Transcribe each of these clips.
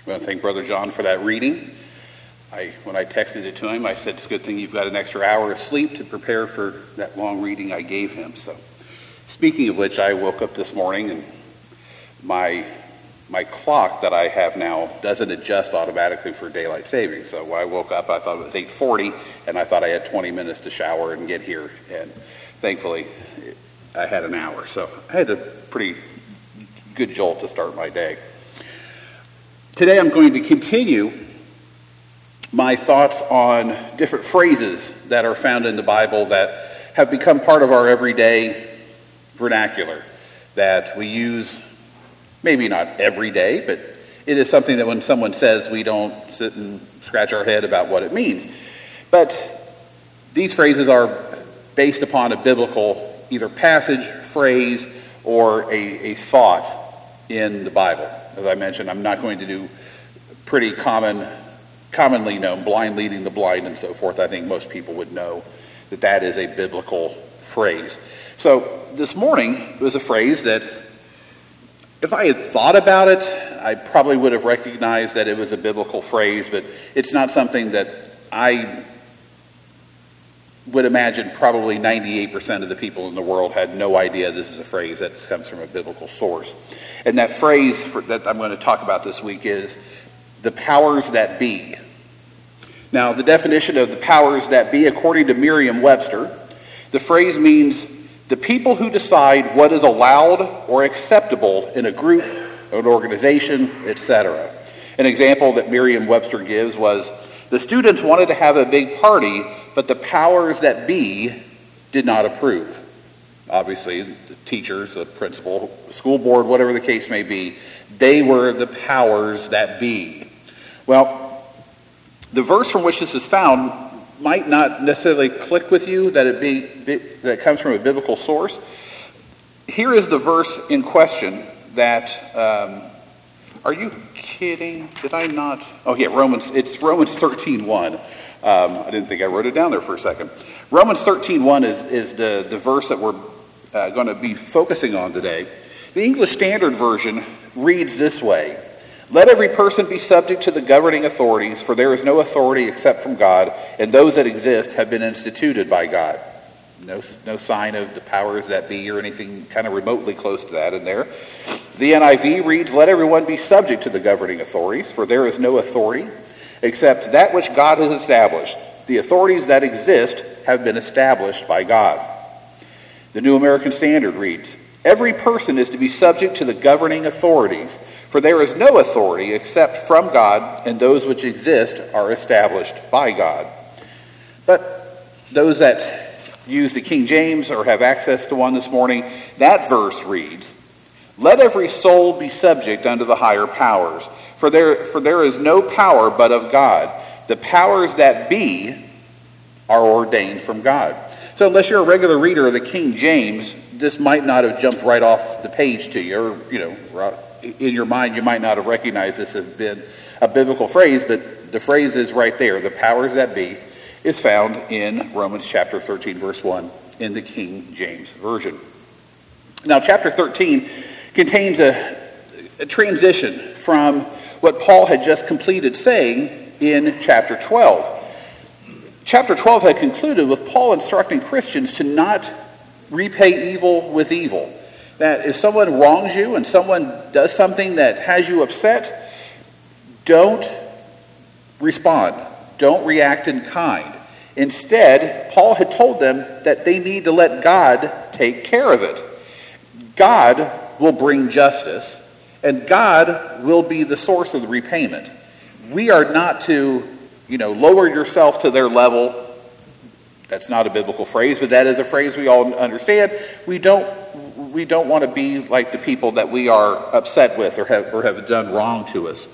I want to thank Brother John for that reading. When I texted it to him, I said, it's a good thing you've got an extra hour of sleep to prepare for that long reading I gave him. So, speaking of which, I woke up this morning and my clock that I have now doesn't adjust automatically for daylight savings. So when I woke up, I thought it was 8:40, and I thought I had 20 minutes to shower and get here. And thankfully, I had an hour. So I had a pretty good jolt to start my day. Today I'm going to continue my thoughts on different phrases that are found in the Bible that have become part of our everyday vernacular that we use, maybe not every day, but it is something that when someone says, we don't sit and scratch our head about what it means. But these phrases are based upon a biblical either passage, phrase, or a thought in the Bible. As I mentioned, I'm not going to do pretty commonly known, blind leading the blind and so forth. I think most people would know that is a biblical phrase. So this morning was a phrase that if I had thought about it, I probably would have recognized that it was a biblical phrase, but it's not something that I would imagine probably 98% of the people in the world had no idea this is a phrase that comes from a biblical source. And that phrase that I'm going to talk about this week is the powers that be. Now, the definition of the powers that be, according to Merriam-Webster, the phrase means the people who decide what is allowed or acceptable in a group, an organization, etc. An example that Merriam-Webster gives was, the students wanted to have a big party, but the powers that be did not approve. Obviously, the teachers, the principal, the school board, whatever the case may be, they were the powers that be. Well, the verse from which this is found might not necessarily click with you that it comes from a biblical source. Here is the verse in question that... are you kidding? Did I not? Oh, yeah, it's Romans 13:1. I didn't think I wrote it down there for a second. Romans 13:1 is the verse that we're going to be focusing on today. The English Standard Version reads this way: let every person be subject to the governing authorities, for there is no authority except from God, and those that exist have been instituted by God. No sign of the powers that be or anything kind of remotely close to that in there. The NIV reads, let everyone be subject to the governing authorities, for there is no authority except that which God has established. The authorities that exist have been established by God. The New American Standard reads, every person is to be subject to the governing authorities, for there is no authority except from God, and those which exist are established by God. But those that use the King James or have access to one this morning, that verse reads, let every soul be subject unto the higher powers, for there is no power but of God. The powers that be are ordained from God. So unless you're a regular reader of the King James, this might not have jumped right off the page to you, or in your mind you might not have recognized this as been a biblical phrase, but the phrase is right there. The powers that be is found in Romans chapter 13, verse 1 in the King James Version. Now, chapter 13 contains a transition from what Paul had just completed saying in chapter 12. Chapter 12 had concluded with Paul instructing Christians to not repay evil with evil. That if someone wrongs you and someone does something that has you upset, don't respond. Don't react in kind. Instead, Paul had told them that they need to let God take care of it. God will bring justice, and God will be the source of the repayment. We are not to, lower yourself to their level. That's not a biblical phrase, but that is a phrase we all understand. We don't want to be like the people that we are upset with or have done wrong to us.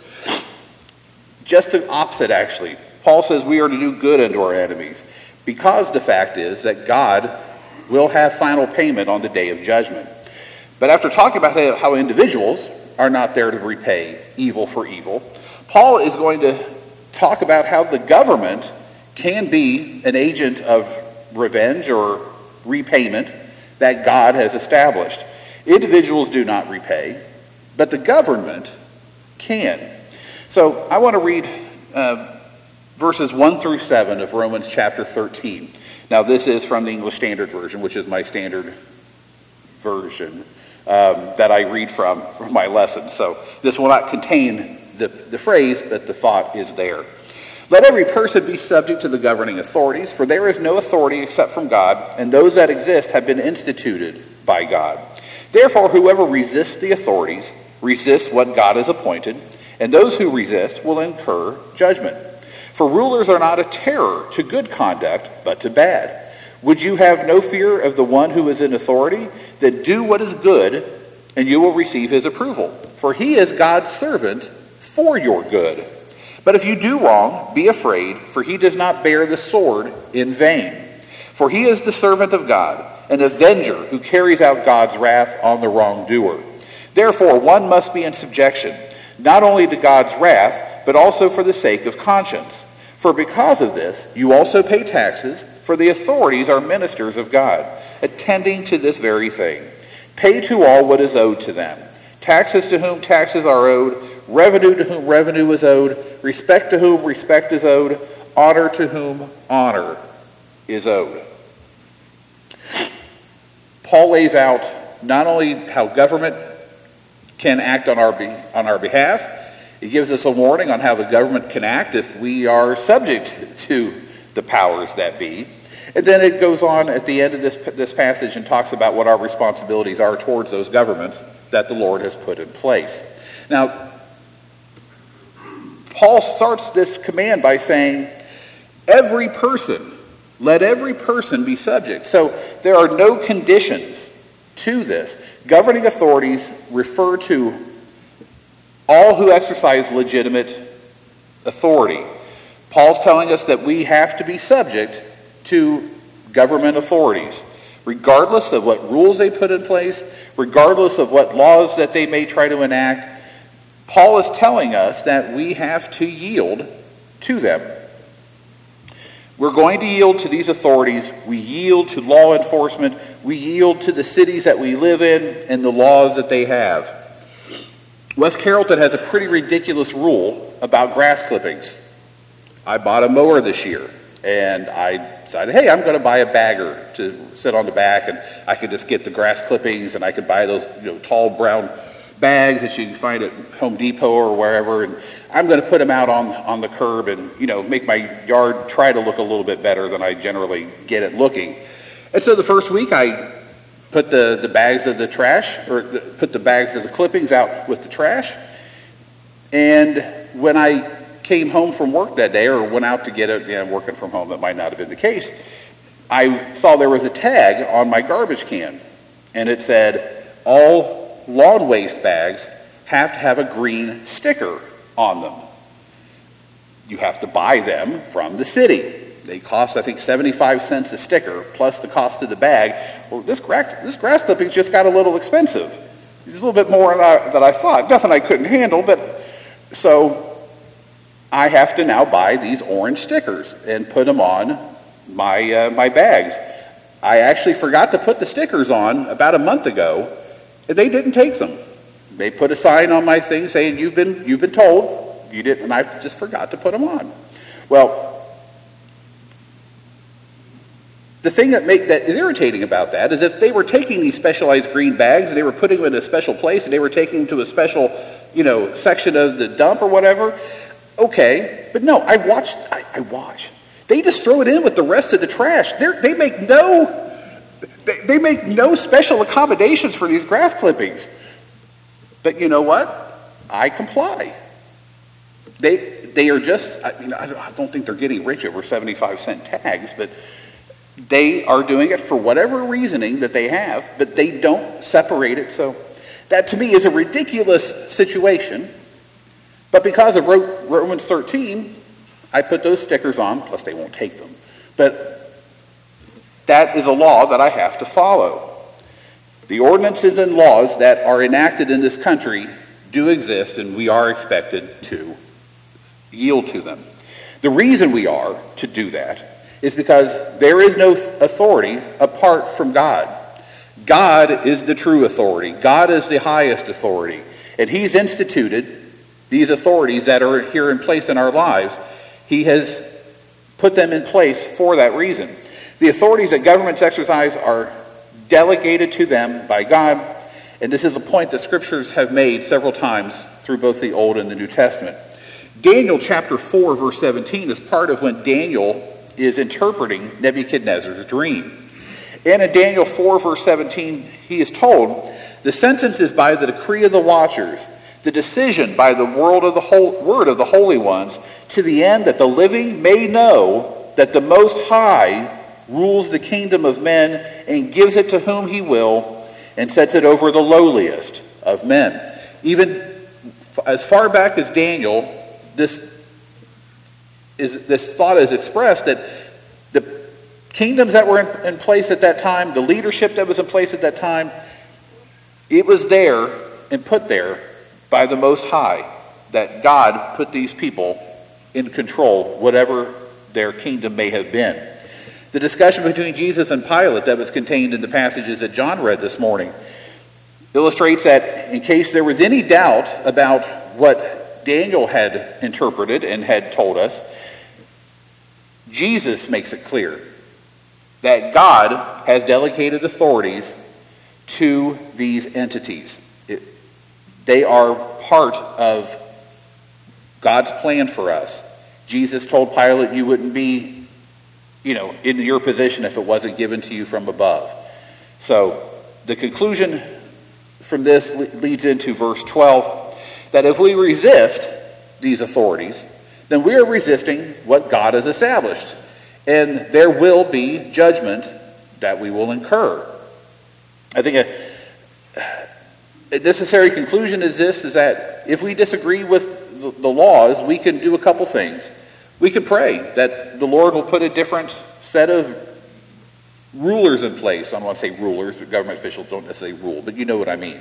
Just the opposite, actually. Paul says we are to do good unto our enemies, because the fact is that God will have final payment on the day of judgment. But after talking about how individuals are not there to repay evil for evil, Paul is going to talk about how the government can be an agent of revenge or repayment that God has established. Individuals do not repay, but the government can. So I want to read verses 1 through 7 of Romans chapter 13. Now this is from the English Standard Version, which is my standard version that I read from my lessons. So this will not contain the phrase, but the thought is there. Let every person be subject to the governing authorities, for there is no authority except from God, and those that exist have been instituted by God. Therefore, whoever resists the authorities resists what God has appointed, and those who resist will incur judgment. For rulers are not a terror to good conduct, but to bad. Would you have no fear of the one who is in authority? Then do what is good, and you will receive his approval. For he is God's servant for your good. But if you do wrong, be afraid, for he does not bear the sword in vain. For he is the servant of God, an avenger who carries out God's wrath on the wrongdoer. Therefore, one must be in subjection, not only to God's wrath, but also for the sake of conscience. For because of this, you also pay taxes, for the authorities are ministers of God, attending to this very thing. Pay to all what is owed to them. Taxes to whom taxes are owed, revenue to whom revenue is owed, respect to whom respect is owed, honor to whom honor is owed. Paul lays out not only how government can act on our behalf, he gives us a warning on how the government can act if we are subject to the powers that be. And then it goes on at the end of this passage and talks about what our responsibilities are towards those governments that the Lord has put in place. Now, Paul starts this command by saying, let every person be subject. So there are no conditions to this. Governing authorities refer to all who exercise legitimate authority. Paul's telling us that we have to be subject to government authorities, regardless of what rules they put in place, regardless of what laws that they may try to enact. Paul is telling us that we have to yield to them. We're going to yield to these authorities. We yield to law enforcement. We yield to the cities that we live in and the laws that they have. West Carrollton has a pretty ridiculous rule about grass clippings. I bought a mower this year, and I decided, hey, I'm going to buy a bagger to sit on the back, and I could just get the grass clippings, and I could buy those tall brown bags that you can find at Home Depot or wherever, and I'm going to put them out on the curb and make my yard try to look a little bit better than I generally get it looking. And so the first week I put the bags of the trash, or put the bags of the clippings out with the trash, and when I came home from work that day, or went out to get it, working from home, that might not have been the case, I saw there was a tag on my garbage can, and it said, all lawn waste bags have to have a green sticker on them. You have to buy them from the city. They cost, I think, 75 cents a sticker, plus the cost of the bag. Well, this grass clipping's just got a little expensive. It's a little bit more than I thought. Nothing I couldn't handle, but so I have to now buy these orange stickers and put them on my bags. I actually forgot to put the stickers on about a month ago, and they didn't take them. They put a sign on my thing saying, you've been told. You didn't, and I just forgot to put them on. Well, the thing that is irritating about that is if they were taking these specialized green bags and they were putting them in a special place and they were taking them to a special, section of the dump or whatever, okay. But no, I watch. They just throw it in with the rest of the trash. They make no special accommodations for these grass clippings. But you know what? I comply. They are just, I don't think they're getting rich over 75-cent tags, but they are doing it for whatever reasoning that they have, but they don't separate it. So that to me is a ridiculous situation. But because of Romans 13, I put those stickers on, plus they won't take them. But that is a law that I have to follow. The ordinances and laws that are enacted in this country do exist, and we are expected to yield to them. The reason we are to do that is because there is no authority apart from God. God is the true authority. God is the highest authority. And he's instituted these authorities that are here in place in our lives, he has put them in place for that reason. The authorities that governments exercise are delegated to them by God, and this is a point that scriptures have made several times through both the Old and the New Testament. Daniel chapter 4, verse 17 is part of when Daniel is interpreting Nebuchadnezzar's dream. And in Daniel 4, verse 17, he is told, "The sentence is by the decree of the watchers, the decision by the word of the holy ones, to the end that the living may know that the Most High rules the kingdom of men and gives it to whom he will and sets it over the lowliest of men." Even as far back as Daniel, this thought is expressed that the kingdoms that were in place at that time, the leadership that was in place at that time, it was there and put there by the Most High, that God put these people in control, whatever their kingdom may have been. The discussion between Jesus and Pilate that was contained in the passages that John read this morning illustrates that in case there was any doubt about what Daniel had interpreted and had told us, Jesus makes it clear that God has delegated authorities to these entities. They are part of God's plan for us. Jesus told Pilate, you wouldn't be, in your position if it wasn't given to you from above. So the conclusion from this leads into verse 12, that if we resist these authorities, then we are resisting what God has established, and there will be judgment that we will incur. I think a necessary conclusion is that if we disagree with the laws, we can do a couple things. We can pray that the Lord will put a different set of rulers in place. I don't want to say rulers, but government officials don't necessarily rule, but you know what I mean.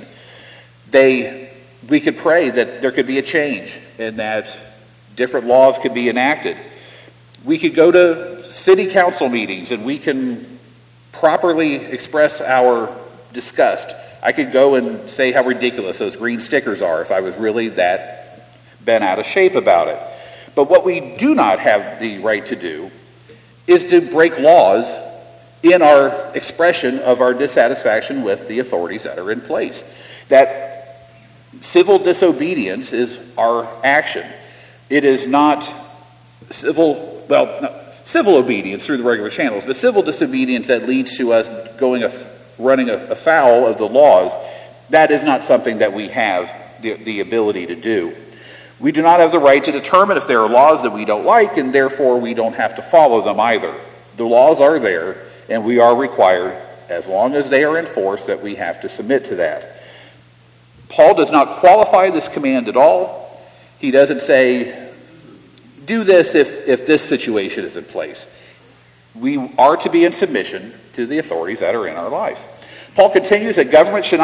We could pray that there could be a change and that different laws could be enacted. We could go to city council meetings and we can properly express our disgust. I could go and say how ridiculous those green stickers are if I was really that bent out of shape about it. But what we do not have the right to do is to break laws in our expression of our dissatisfaction with the authorities that are in place. That civil disobedience is our action. It is not civil obedience through the regular channels, but civil disobedience that leads to us running afoul of the laws. That is not something that we have the ability to do. We do not have the right to determine if there are laws that we don't like, and therefore we don't have to follow them either. The laws are there, and we are required, as long as they are enforced, that we have to submit to that. Paul does not qualify this command at all. He doesn't say, do this if this situation is in place. We are to be in submission to the authorities that are in our life. Paul continues that government should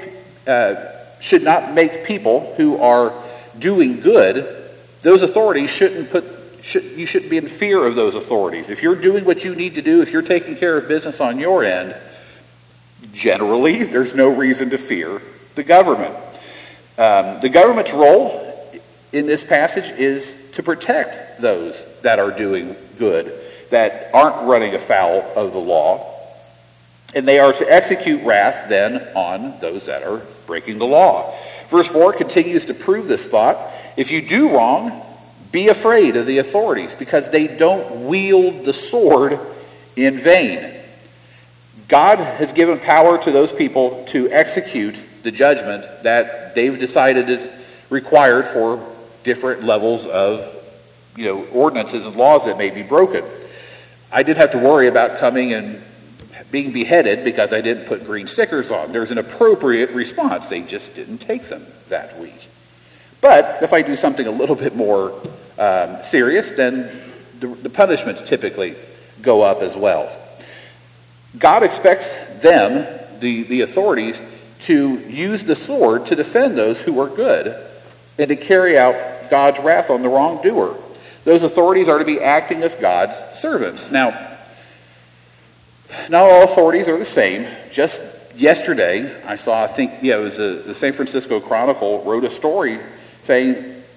not make people who are doing good, those authorities you shouldn't be in fear of those authorities. If you're doing what you need to do, if you're taking care of business on your end, generally there's no reason to fear the government. The government's role in this passage is to protect those that are doing good, that aren't running afoul of the law, and they are to execute wrath then on those that are breaking the law. Verse 4 continues to prove this thought. If you do wrong, be afraid of the authorities, because they don't wield the sword in vain. God has given power to those people to execute the judgment that they've decided is required for different levels of ordinances and laws that may be broken. I didn't have to worry about coming and being beheaded because I didn't put green stickers on. There's an appropriate response. They just didn't take them that week. But if I do something a little bit more serious, then the punishments typically go up as well. God expects them, the authorities, to use the sword to defend those who are good and to carry out God's wrath on the wrongdoer. Those authorities are to be acting as God's servants. Now, not all authorities are the same. Just yesterday, I saw, it was the San Francisco Chronicle wrote a story saying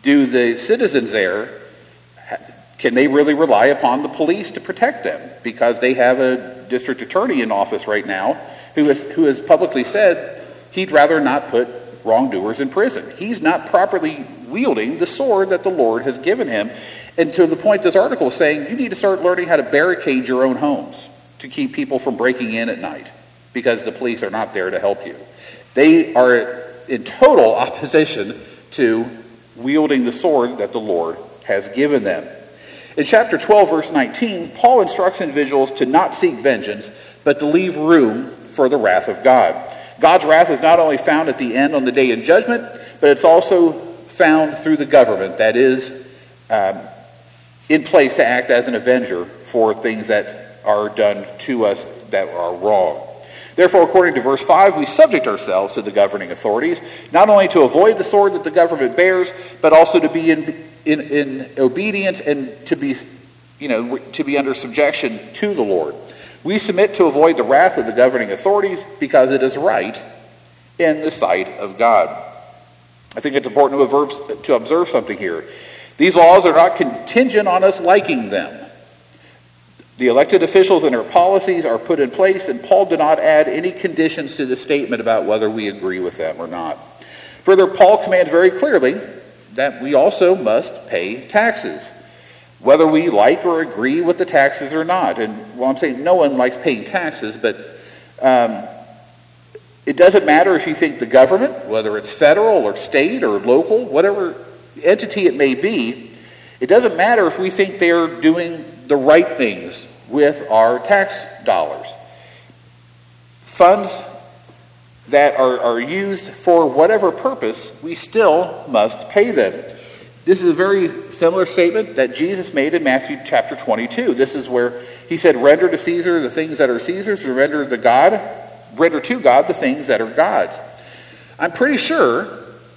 Do the citizens there, can they really rely upon the police to protect them? Because they have a district attorney in office right now who has publicly said he'd rather not put wrongdoers in prison. He's not properly wielding the sword that the Lord has given him. And to the point this article is saying, you need to start learning how to barricade your own homes to keep people from breaking in at night, because the police are not there to help you. They are in total opposition to wielding the sword that the Lord has given them. In chapter 12, verse 19, Paul instructs individuals to not seek vengeance, but to leave room for the wrath of God. God's wrath is not only found at the end on the day of judgment, but it's also found through the government that is in place to act as an avenger for things that are done to us that are wrong. Therefore, according to verse 5, we subject ourselves to the governing authorities, not only to avoid the sword that the government bears, but also to be in obedience and to be under subjection to the Lord. We submit to avoid the wrath of the governing authorities because it is right in the sight of God. I think it's important to observe something here. These laws are not contingent on us liking them. The elected officials and their policies are put in place, and Paul did not add any conditions to the statement about whether we agree with them or not. Further, Paul commands very clearly that we also must pay taxes, whether we like or agree with the taxes or not. And well, I'm saying no one likes paying taxes, but it doesn't matter if you think the government, whether it's federal or state or local, whatever entity it may be, it doesn't matter if we think they're doing the right things with our tax dollars. Funds that are used for whatever purpose, we still must pay them. This is a very similar statement that Jesus made in Matthew chapter 22. This is where he said, render to Caesar the things that are Caesar's, and render to God the things that are God's. I'm pretty sure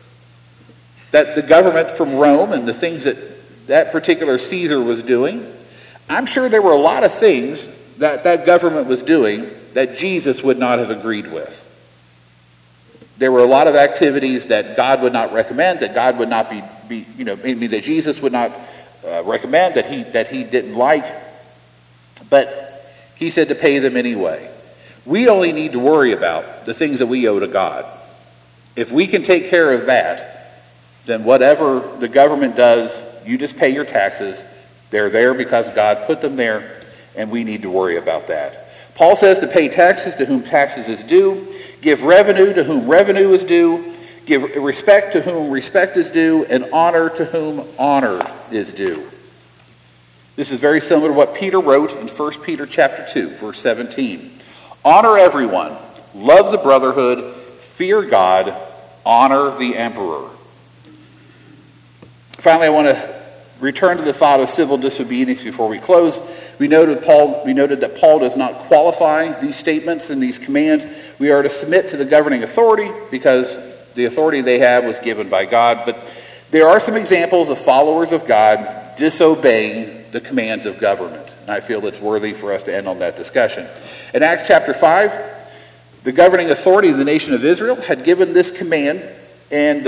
that the government from Rome and the things that particular Caesar was doing, I'm sure there were a lot of things that government was doing that Jesus would not have agreed with. There were a lot of activities that God would not recommend, that God would not that Jesus would not recommend, that he didn't like, but he said to pay them anyway. We only need to worry about the things that we owe to God. If we can take care of that, then whatever the government does, you just pay your taxes. They're there because God put them there, and we need to worry about that. Paul says to pay taxes to whom taxes is due, give revenue to whom revenue is due, give respect to whom respect is due, and honor to whom honor is due. This is very similar to what Peter wrote in 1 Peter chapter 2, verse 17. Honor everyone, love the brotherhood, fear God, honor the emperor. Finally, I want to return to the thought of civil disobedience before we close. We noted that Paul does not qualify these statements and these commands. We are to submit to the governing authority because the authority they have was given by God. But there are some examples of followers of God disobeying the commands of government. And I feel it's worthy for us to end on that discussion. In Acts chapter 5, the governing authority of the nation of Israel had given this command, and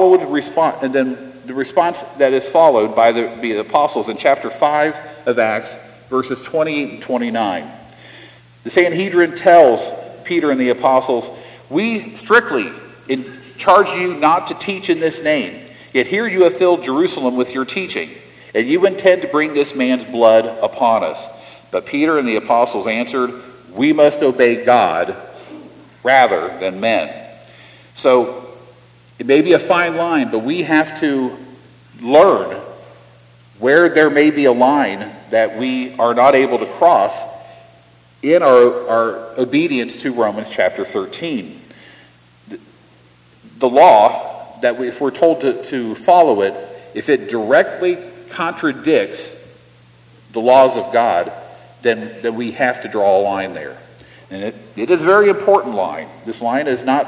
the response that is followed by the apostles in chapter 5 of Acts, verses 28 and 29. The Sanhedrin tells Peter and the apostles, we strictly charge you not to teach in this name, yet here you have filled Jerusalem with your teaching, and you intend to bring this man's blood upon us. But Peter and the apostles answered, we must obey God rather than men. So it may be a fine line, but we have to learn where there may be a line that we are not able to cross in our obedience to Romans chapter 13. The law, that if we're told to follow it, if it directly contradicts the laws of God, then we have to draw a line there. And it is a very important line. This line is not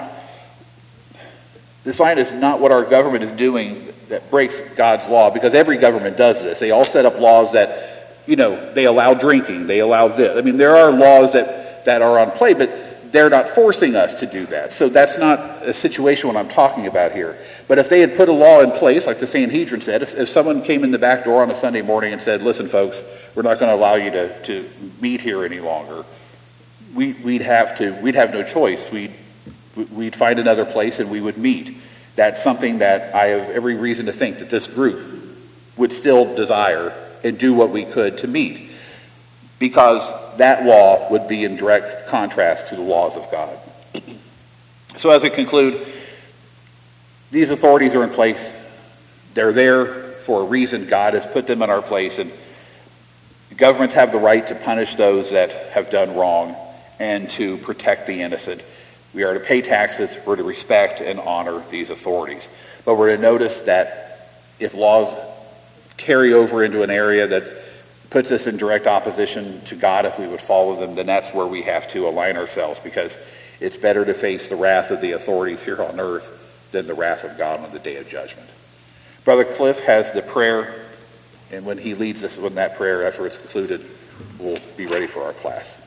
what our government is doing that breaks God's law, because every government does this. They all set up laws that, they allow drinking, they allow this. I mean, there are laws that are on play, but they're not forcing us to do that. So that's not a situation what I'm talking about here. But if they had put a law in place, like the Sanhedrin said, if someone came in the back door on a Sunday morning and said, listen, folks, we're not going to allow you to meet here any longer, we'd have no choice. We'd find another place and we would meet. That's something that I have every reason to think that this group would still desire and do what we could to meet, because that law would be in direct contrast to the laws of God. So as I conclude, these authorities are in place. They're there for a reason. God has put them in our place, and governments have the right to punish those that have done wrong and to protect the innocent. We are to pay taxes. We're to respect and honor these authorities. But we're to notice that if laws carry over into an area that puts us in direct opposition to God, if we would follow them, then that's where we have to align ourselves, because it's better to face the wrath of the authorities here on earth than the wrath of God on the day of judgment. Brother Cliff has the prayer, and when he leads us in that prayer, after it's concluded, we'll be ready for our class.